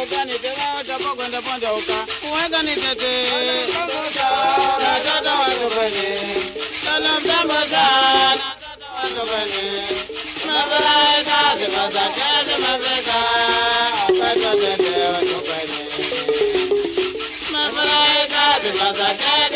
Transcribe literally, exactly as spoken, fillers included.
gani tena utapo kwenda ponda uka. Uweka ni tete. Na tata watu kwenye. Sana mtambo sana. Tata watu kwenye. Mabalaika zimaza keze mabeka. Pata tete watu kwenye. Mabalaika zimaza keze.